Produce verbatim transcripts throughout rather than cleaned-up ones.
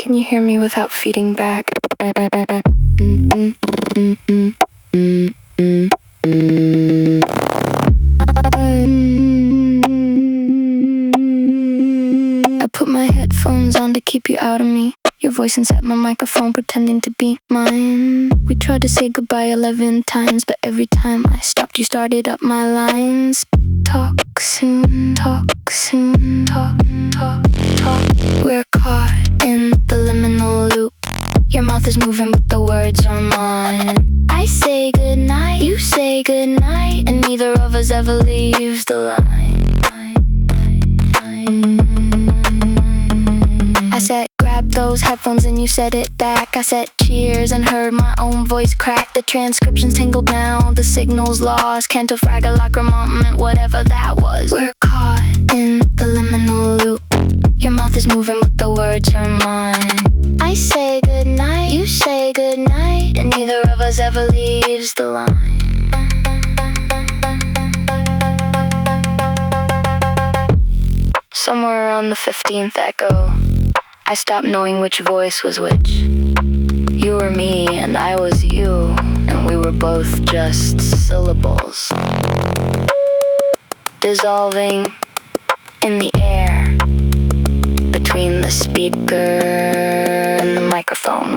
Can you hear me without feeding back? I put my headphones on to keep you out of me. Your voice inside my microphone pretending to be mine. We tried to say goodbye eleven times, but every time I stopped you started up my lines. Talk soon, talk soon, talk, talk, talk. We're caught in the liminal loop. Your mouth is moving but the words are mine. I say goodnight, you say goodnight, and neither of us ever leaves the line. I said grab those headphones and you said it back. I said cheers and heard my own voice crack. The transcription's tangled now, the signal's lost. Canto fragga lacrimament, whatever that was. We're caught in the liminal loop. Your mouth is moving but the words are mine. I say goodnight, you say goodnight, and neither of us ever leaves the line. Somewhere around the fifteenth echo, I stopped knowing which voice was which. You were me and I was you, and we were both just syllables, dissolving in the air between the speaker and the microphone.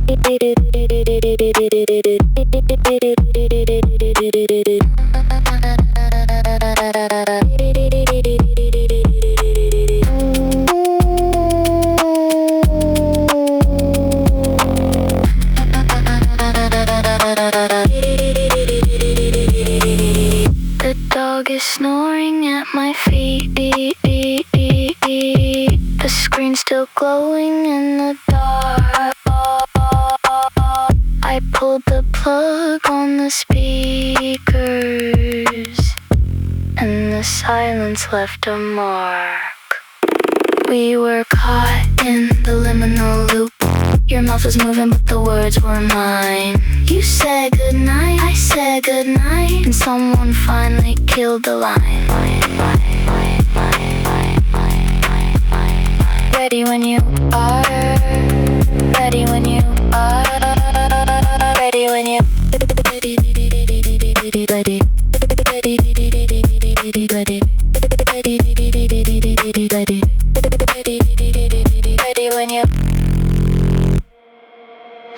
The dog is snoring at my feet. The screen's still glowing in the dark. I pulled the plug on the speakers, and the silence left a mark. We were caught in the liminal loop. Your mouth was moving but the words were mine. You said goodnight, I said goodnight, and someone finally killed the line. Ready when you are, ready when you are, ready when you